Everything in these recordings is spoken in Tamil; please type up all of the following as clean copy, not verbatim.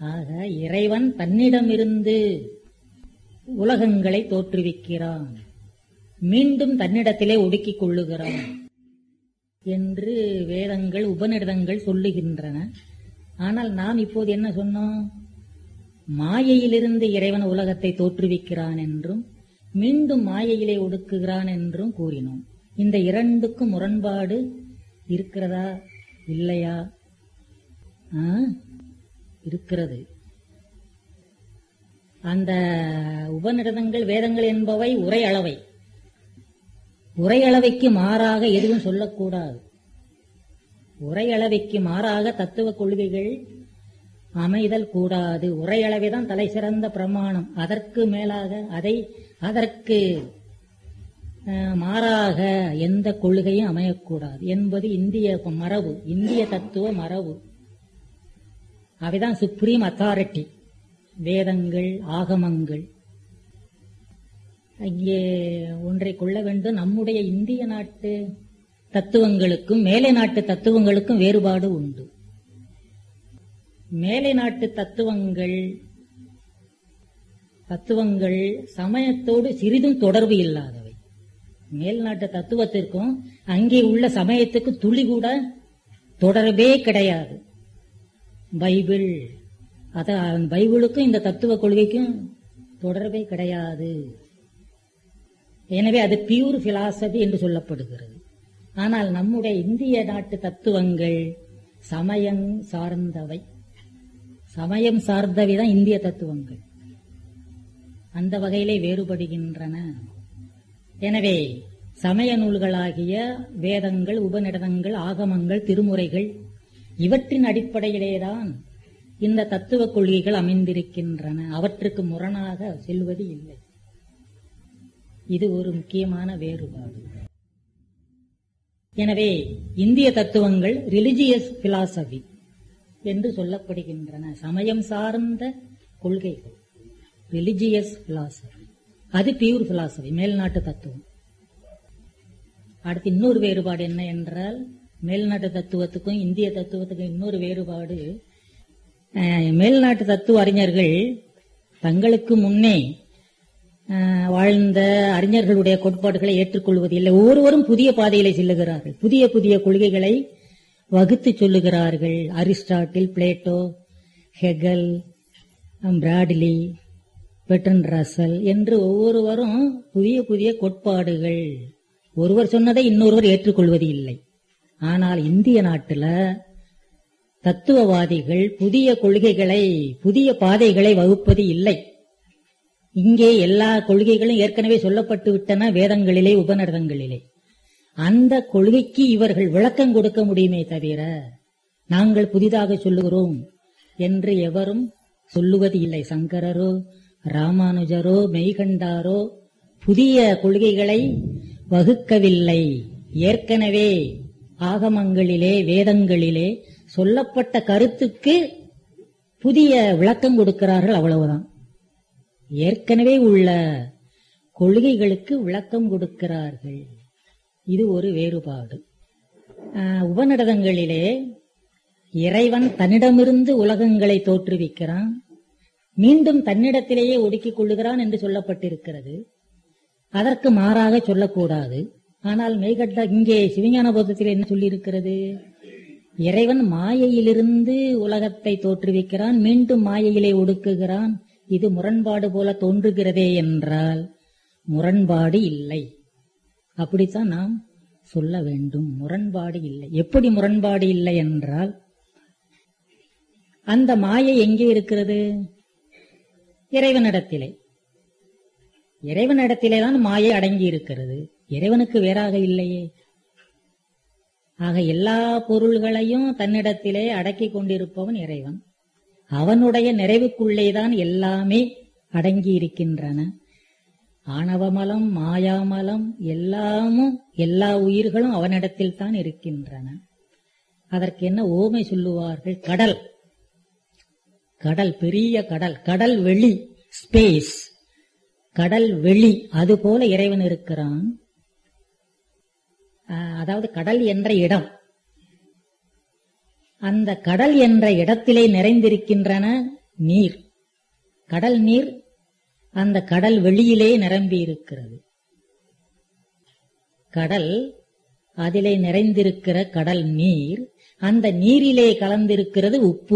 ஆக இறைவன் தன்னிடமிருந்து உலகங்களை தோற்றுவிக்கிறான், மீண்டும் தன்னிடத்திலே ஒடுக்கிக் கொள்ளுகிறான் என்று வேதங்கள் உபநிடதங்கள் சொல்லுகின்றன. ஆனால் நாம் இப்போது என்ன சொன்னோம்? மாயையிலிருந்து இறைவன் உலகத்தை தோற்றுவிக்கிறான் என்றும் மீண்டும் மாயையிலே ஒடுக்குகிறான் என்றும் கூறினோம். இந்த இரண்டுக்கும் முரண்பாடு இருக்கிறதா இல்லையா? இருக்கிறது. அந்த உபநிடதங்கள் வேதங்கள் என்பவை உரையளவை. உரையளவைக்கு மாறாக எதுவும் சொல்லக்கூடாது. உரையளவைக்கு மாறாக தத்துவ கொள்கைகள் அமைதல் கூடாது. உரையளவைதான் தலை சிறந்த பிரமாணம். அதற்கு மேலாக அதற்கு மாறாக எந்த கொள்கையும் அமையக்கூடாது என்பது இந்திய மரபு, இந்திய தத்துவ மரபு. அவைதான் சுப்ரீம் அத்தாரிட்டி, வேதங்கள், ஆகமங்கள். இங்கே ஒன்றை கொள்ள வேண்டும், நம்முடைய இந்திய நாட்டு தத்துவங்களுக்கும் மேலை நாட்டு தத்துவங்களுக்கும் வேறுபாடு உண்டு. மேலை நாட்டு தத்துவங்கள் சமயத்தோடு சிறிதும் தொடர்பு இல்லாதவை. மேல் நாட்டு தத்துவத்திற்கும் அங்கே உள்ள சமயத்துக்கு துளி கூட தொடர்பே கிடையாது. பைபிளுக்கும் இந்த தத்துவ கொள்கைக்கும் தொடர்பே கிடையாது. எனவே அது பியூர் பிலாசபி என்று சொல்லப்படுகிறது. ஆனால் நம்முடைய இந்திய நாட்டு தத்துவங்கள் சமயம் சார்ந்தவை. சமயம் சார்ந்தவைதான் இந்திய தத்துவங்கள். அந்த வகையிலே வேறுபடுகின்றன. எனவே சமய நூல்களாகிய வேதங்கள், உபநிடதங்கள், ஆகமங்கள், திருமுறைகள் இவற்றின் அடிப்படையிலேதான் இந்த தத்துவ கொள்கைகள் அமைந்திருக்கின்றன. அவற்றுக்கு முரணாக செல்வது இல்லை. இது ஒரு முக்கியமான வேறுபாடு. எனவே இந்திய தத்துவங்கள் ரிலிஜியஸ் பிலாசபி என்று சொல்லப்படுகின்றன. சமயம் சார்ந்த கொள்கைகள், ரிலிஜியஸ் பிலாசபி. அது பியூர் பிலாசபி, மேல்நாட்டு தத்துவம். அடுத்து இன்னொரு வேறுபாடு என்ன என்றால், மேல்நாட்டு தத்துவத்துக்கும் இந்திய தத்துவத்துக்கும் இன்னொரு வேறுபாடு, மேல்நாட்டு தத்துவ அறிஞர்கள் தங்களுக்கு முன்னே வாழ்ந்த அறிஞர்களுடைய கோட்பாடுகளை ஏற்றுக்கொள்வதில்லை. ஒவ்வொருவரும் புதிய பாதைகளை செல்லுகிறார்கள், புதிய புதிய கொள்கைகளை வகுத்து சொல்லுகிறார்கள். Aristotle, Plato, Hegel, Bradley, Bertrand Russell என்று ஒவ்வொருவரும் புதிய புதிய கோட்பாடுகள். ஒருவர் சொன்னதை இன்னொருவர் ஏற்றுக்கொள்வது இல்லை. ஆனால் இந்திய நாட்டில் தத்துவவாதிகள் புதிய கொள்கைகளை, புதிய பாதைகளை வகுப்பது இல்லை. இங்கே எல்லா கொள்கைகளும் ஏற்கனவே சொல்லப்பட்டு விட்டன வேதங்களிலே, உபநிடதங்களிலே. அந்த கொள்கைக்கு இவர்கள் விளக்கம் கொடுக்க முடியுமே தவிர நாங்கள் புதிதாக சொல்லுகிறோம் என்று எவரும் சொல்லுவது இல்லை. சங்கரரோ, ராமானுஜரோ, மெய்கண்டாரோ புதிய கொள்கைகளை வகுக்கவில்லை. ஏற்கனவே ஆகமங்களிலே, வேதங்களிலே சொல்லப்பட்ட கருத்துக்கு புதிய விளக்கம் கொடுக்கிறார்கள், அவ்வளவுதான். ஏற்கனவே உள்ள கொள்கைகளுக்கு விளக்கம் கொடுக்கிறார்கள். இது ஒரு வேறுபாடு. உபநிடதங்களிலே இறைவன் தன்னிடமிருந்து உலகங்களை தோற்றுவிக்கிறான், மீண்டும் தன்னிடத்திலேயே ஒடுக்கிக் கொள்ளுகிறான் என்று சொல்லப்பட்டிருக்கிறது. அதற்கு மாறாக சொல்லக்கூடாது. ஆனால் இங்கே சிவஞான போதத்தில் என்ன சொல்லியிருக்கிறது? இறைவன் மாயையிலிருந்து உலகத்தை தோற்றுவிக்கிறான், மீண்டும் மாயையிலே ஒடுக்குகிறான். இது முரண்பாடு போல தோன்றுகிறதே என்றால் முரண்பாடு இல்லை. அப்படித்தான் நாம் சொல்ல வேண்டும். முரண்பாடு இல்லை. எப்படி முரண்பாடு இல்லை என்றால், அந்த மாயை எங்கே இருக்கிறது? இறைவனிடத்திலே. இறைவனிடத்திலேதான் மாயை அடங்கி இருக்கிறது. இறைவனுக்கு வேறாக இல்லையே. ஆக எல்லா பொருள்களையும் தன்னிடத்திலே அடக்கி கொண்டிருப்பவன் இறைவன். அவனுடைய நிறைவுக்குள்ளேதான் எல்லாமே அடங்கி இருக்கின்றன. ஆணவமலம், மாயாமலம் எல்லாமும், எல்லா உயிர்களும் அவனிடத்தில் தான் இருக்கின்றன. அதற்கு என்ன ஓமை சொல்லுவார்கள்? கடல், கடல், பெரிய கடல், கடல் வெளி, ஸ்பேஸ், கடல் வெளி. அதுபோல இறைவன் இருக்கிறான். அதாவது கடல் என்ற இடம், அந்த கடல் என்ற இடத்திலே நிறைந்திருக்கின்றன நீர், கடல் நீர் அந்த கடல் வெளியிலே நிரம்பி இருக்கிறது. கடல், அதிலே நிறைந்திருக்கிற கடல் நீர், அந்த நீரிலே கலந்திருக்கிறது உப்பு.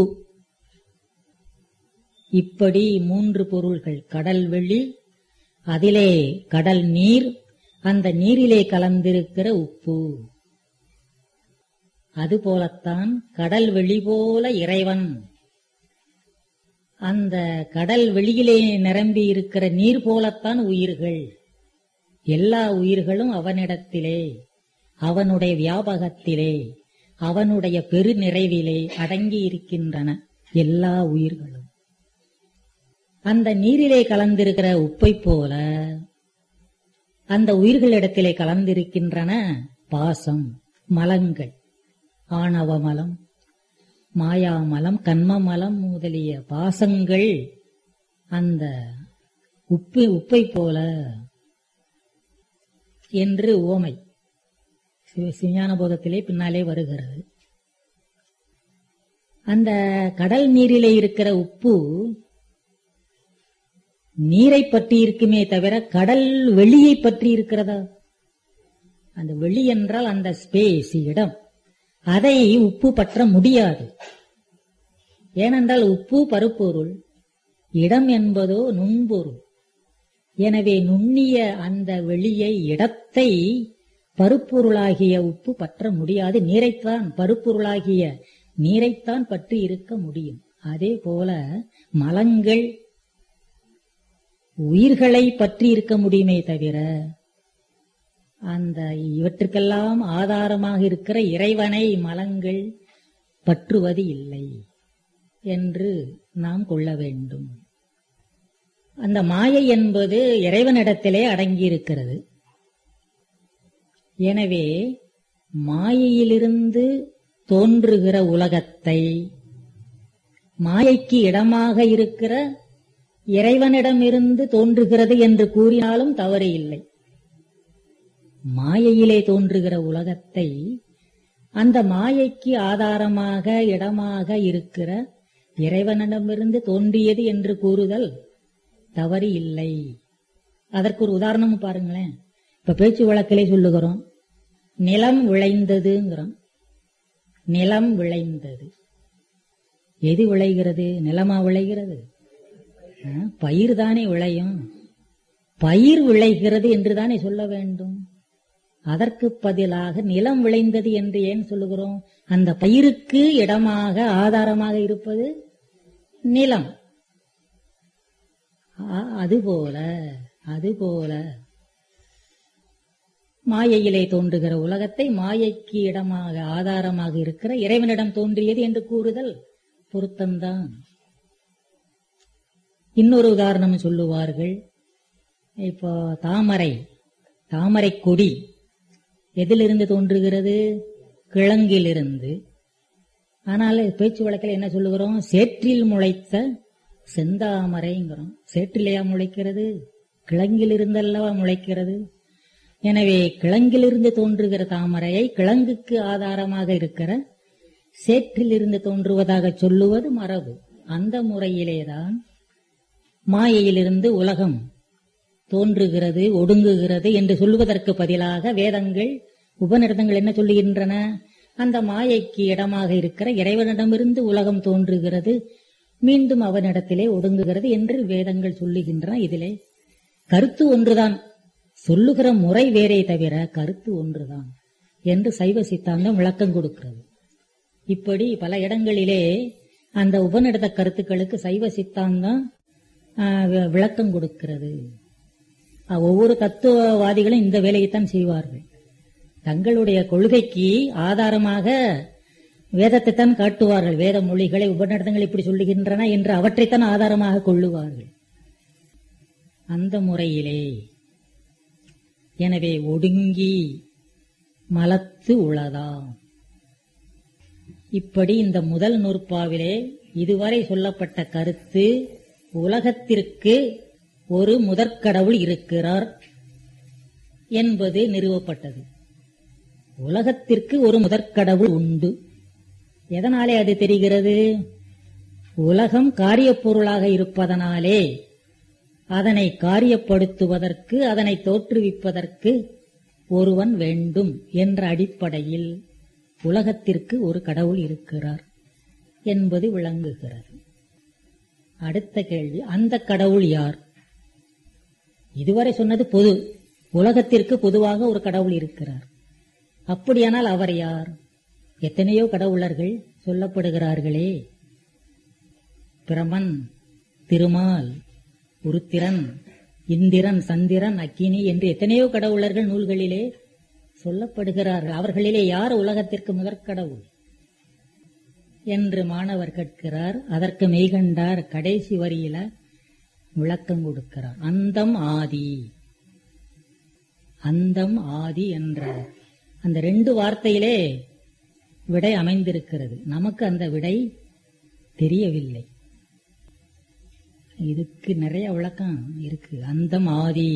இப்படி மூன்று பொருள்கள், கடல் வெளி, அதிலே கடல் நீர், அந்த நீரிலே கலந்திருக்கிற உப்பு. அதுபோலத்தான் கடல் வெளி போல இறைவன், அந்த கடல் வெளியிலே நிரம்பி இருக்கிற நீர் போலத்தான் உயிர்கள். எல்லா உயிர்களும் அவனிடத்திலே, அவனுடைய வியாபகத்திலே, அவனுடைய பெருநிறைவிலே அடங்கி இருக்கின்றன. எல்லா உயிர்களும் அந்த நீரிலே கலந்திருக்கிற உப்பை போல அந்த உயிர்களிடத்திலே கலந்திருக்கின்றன பாசம், மலங்கள், ஆணவ மலம், மாயாமலம், கன்மமலம் முதலிய பாசங்கள் அந்த உப்பை போல என்று உவமை சிவஞான போதத்திலே பின்னாலே வருகிறது. அந்த கடல் நீரிலே இருக்கிற உப்பு நீரை பற்றி இருக்குமே தவிர கடல் வெளியை பற்றி இருக்கிறதா? அந்த வெளி என்றால் அந்த ஸ்பேஸ், இடம், அதை உப்பு பற்ற முடியாது. ஏனென்றால் உப்பு பருப்பொருள், இடம் என்பதோ நுண்பொருள். எனவே நுண்ணிய அந்த வெளியை, இடத்தை பருப்பொருளாகிய உப்பு பற்ற முடியாது. நீரைத்தான், பருப்பொருளாகிய நீரைத்தான் பற்றி இருக்க முடியும். அதே போல மலங்கள் உயிர்களை பற்றி இருக்க முடியுமே தவிர அந்த இவற்றுக்கெல்லாம் ஆதாரமாக இருக்கிற இறைவனை மலங்கள் பற்றுவது இல்லை என்று நாம் கொள்ள வேண்டும். அந்த மாயை என்பது இறைவனிடத்திலே அடங்கியிருக்கிறது. எனவே மாயையிலிருந்து தோன்றுகிற உலகத்தை மாயைக்கு இடமாக இருக்கிற இறைவனிடமிருந்து தோன்றுகிறது என்று கூறினாலும் தவறு இல்லை. மாயையிலே தோன்றுகிற உலகத்தை அந்த மாயைக்கு ஆதாரமாக இடமாக இருக்கிற இறைவனிடமிருந்து தோன்றியது என்று கூறுதல் தவறு இல்லை. அதற்கு ஒரு உதாரணம் பாருங்களேன். இப்ப பேச்சு வழக்கிலே சொல்லுகிறோம், நிலம் விளைந்ததுங்கிறோம். நிலம் விளைந்தது, எது விளைகிறது? நிலமா விளைகிறது? பயிர் தானே விளையும். பயிர் விளைகிறது என்றுதானே சொல்ல வேண்டும். அதற்கு பதிலாக நிலம் விளைந்தது என்று ஏன் சொல்லுகிறோம்? அந்த பயிருக்கு இடமாக ஆதாரமாக இருப்பது நிலம். அதுபோல மாயையிலே தோன்றுகிற உலகத்தை மாயைக்கு இடமாக ஆதாரமாக இருக்கிற இறைவனிடம் தோன்றியது என்று கூறுதல் பொருத்தம்தான். இன்னொரு உதாரணம் சொல்லுவார்கள். இப்போ தாமரை கொடி எதிலிருந்து தோன்றுகிறது? கிழங்கிலிருந்து. ஆனால் பேச்சு வழக்கில் என்ன சொல்லுகிறோம்? சேற்றில் முளைத்த செந்தாமரைங்கிறோம். சேற்றிலேயா முளைக்கிறது? கிழங்கிலிருந்தல்லவா முளைக்கிறது. எனவே கிழங்கிலிருந்து தோன்றுகிற தாமரையை கிழங்குக்கு ஆதாரமாக இருக்கிற சேற்றிலிருந்து தோன்றுவதாக சொல்லுவது மரபு. அந்த முறையிலேதான் மாயையிலிருந்து உலகம் தோன்றுகிறது, ஒடுங்குகிறது என்று சொல்லுவதற்கு பதிலாக வேதங்கள், உபநிடதங்கள் என்ன சொல்லுகின்றன? அந்த மாயைக்கு இடமாக இருக்கிற இறைவனிடமிருந்து உலகம் தோன்றுகிறது, மீண்டும் அவனிடத்திலே ஒடுங்குகிறது என்று வேதங்கள் சொல்லுகின்றன. இதிலே கருத்து ஒன்றுதான், சொல்லுகிற முறை வேறே தவிர கருத்து ஒன்றுதான் என்று சைவ சித்தாந்தம் விளக்கம் கொடுக்கிறது. இப்படி பல இடங்களிலே அந்த உபநிடத கருத்துக்களுக்கு சைவ சித்தாந்தம் விளக்கம் கொடுக்கிறது. ஒவ்வொரு தத்துவவாதிகளும் இந்த வேலையைத்தான் செய்வார்கள். தங்களுடைய கொள்கைக்கு ஆதாரமாக வேதத்தை தான் காட்டுவார்கள். வேத மொழிகளை, உபநிடதங்கள் இப்படி சொல்லுகின்றன என்று அவற்றைத்தான் ஆதாரமாக கொள்ளுவார்கள். அந்த முறையிலே எனவே ஒடுங்கி மலத்து உளதா. இப்படி இந்த முதல் நூற்பாவிலே இதுவரை சொல்லப்பட்ட கருத்து, உலகத்திற்கு ஒரு முதற்கடவுள் இருக்கிறார் என்பது நிறுவப்பட்டது. உலகத்திற்கு ஒரு முதற்கடவுள் உண்டு. எதனாலே அது தெரிகிறது? உலகம் காரியப் பொருளாக இருப்பதனாலே அதனை காரியப்படுத்துவதற்கு, அதனை தோற்றுவிப்பதற்கு ஒருவன் வேண்டும் என்ற அடிப்படையில் உலகத்திற்கு ஒரு கடவுள் இருக்கிறார் என்பது விளங்குகிறது. அடுத்த கேள்வி, அந்த கடவுள் யார்? இதுவரை சொன்னது பொது, உலகத்திற்கு பொதுவாக ஒரு கடவுள் இருக்கிறார். அப்படியானால் அவர் யார்? எத்தனையோ கடவுளர்கள் சொல்லப்படுகிறார்களே. பிரமன், திருமால், உருத்திரன், இந்திரன், சந்திரன், அக்கினி என்று எத்தனையோ கடவுளர்கள் நூல்களிலே சொல்லப்படுகிறார்கள். அவர்களிலே யார் உலகத்திற்கு முதற்கடவுள் என்று மாணவர் கேட்கிறார். அதற்கு மெய்கண்டார் கடைசி வரியில விளக்கம் கொடுக்கிறார். அந்தம் ஆதி. அந்தம் ஆதி என்ற அந்த 2 வார்த்தையிலே விடை அமைந்திருக்கிறது. நமக்கு அந்த விடை தெரியவில்லை. இதுக்கு நிறைய விளக்கம் இருக்கு. அந்தம் ஆதி,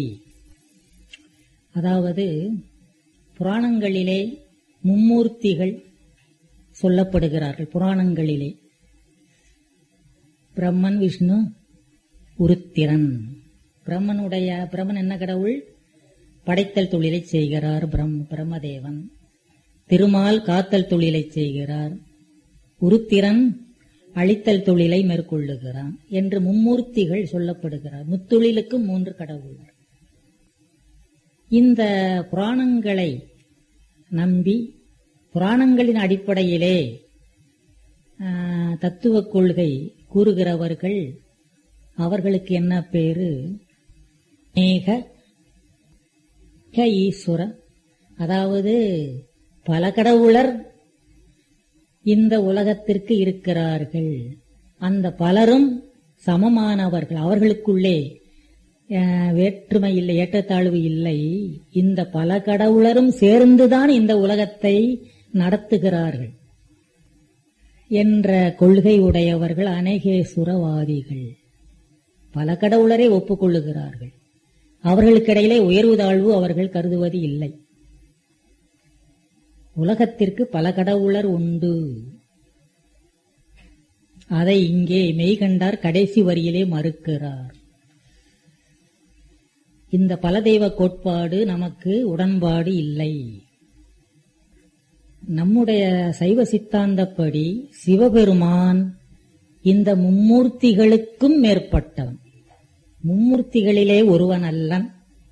அதாவது புராணங்களிலே மும்மூர்த்திகள் சொல்லப்படுகிறார்கள். புராணங்களிலே பிரம்மன், விஷ்ணு, உருத்திரன். பிரம்மன் என்ன கடவுள்? படைத்தல் தொழிலை செய்கிறார் பிரம்மதேவன். திருமால் காத்தல் தொழிலை செய்கிறார். உருத்திரன் அழித்தல் தொழிலை மேற்கொள்ளுகிறான் என்று மும்மூர்த்திகள் சொல்லப்படுகிறார். முத்தொழிலுக்கும் 3 கடவுள். இந்த புராணங்களை நம்பி புராணங்களின் அடிப்படையிலே தத்துவ கொள்கை கூறுகிறவர்கள், அவர்களுக்கு என்ன பேரு? ஏக ஈஸ்வர, அதாவது பல கடவுளர் இந்த உலகத்திற்கு இருக்கிறார்கள். அந்த பலரும் சமமானவர்கள். அவர்களுக்குள்ளே வேற்றுமை இல்லை, ஏற்றத்தாழ்வு இல்லை. இந்த பல கடவுளரும் சேர்ந்துதான் இந்த உலகத்தை நடத்துகிறார்கள் என்ற கொள்கை உடையவர்கள் அநேகேசுரவாதிகள். பல கடவுளரை ஒப்புக்கொள்ளுகிறார்கள். அவர்களுக்கிடையிலே உயர்வு தாழ்வு அவர்கள் கருதுவது இல்லை. உலகத்திற்கு பல கடவுளர் உண்டு. அதை இங்கே மெய்கண்டார் கடைசி வரியிலே மறுக்கிறார். இந்த பல தெய்வ கோட்பாடு நமக்கு உடன்பாடு இல்லை. நம்முடைய சைவ சித்தாந்தப்படி சிவபெருமான் இந்த மும்மூர்த்திகளுக்கும் மேற்பட்டவன். மும்மூர்த்திகளிலே ஒருவன் அல்லன்.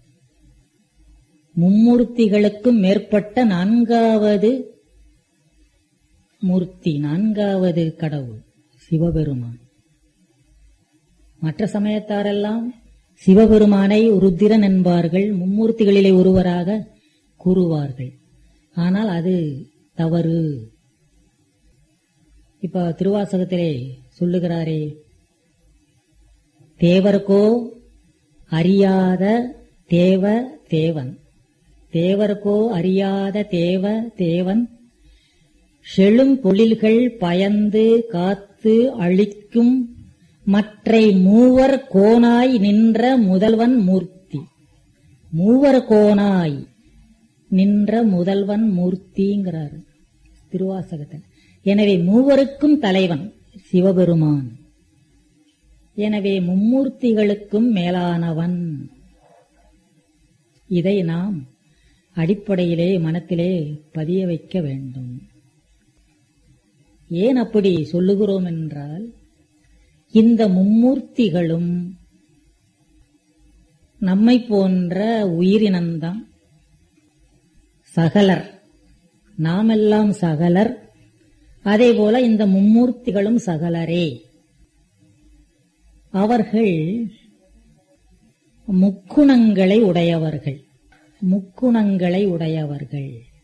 மும்மூர்த்திகளுக்கும் மேற்பட்ட 4வது மூர்த்தி, 4வது கடவுள் சிவபெருமான். மற்ற சமயத்தாரெல்லாம் சிவபெருமானை ருத்திரன் என்பார்கள், மும்மூர்த்திகளிலே ஒருவராக கூறுவார்கள். ஆனால் அது தவறு. இப்ப திருவாசகத்திலே சொல்லுகிறாரே, தேவர்கோ அறியாத தேவ தேவன், தேவர்கோ அறியாத தேவ தேவன், செழும் பொழில்கள் பயந்து காத்து அழிக்கும் மற்றை மூவர் கோனாய் நின்ற முதல்வன் மூர்த்தி. மூவர் கோனாய் நின்ற முதல்வன் மூர்த்திங்கிறார் திருவாசகத்தில். எனவே மூவருக்கும் தலைவன் சிவபெருமான். எனவே மும்மூர்த்திகளுக்கும் மேலானவன். இதை நாம் அடிப்படையிலே மனத்திலே பதிய வைக்க வேண்டும். ஏன் அப்படி சொல்லுகிறோம் என்றால், இந்த மும்மூர்த்திகளும் நம்மை போன்ற உயிரினம்தான், சகலர். நாமெல்லாம் சகலர். அதேபோல இந்த மும்மூர்த்திகளும் சகலரே. அவர்கள் முக்குணங்களை உடையவர்கள். முக்குணங்களை உடையவர்கள்.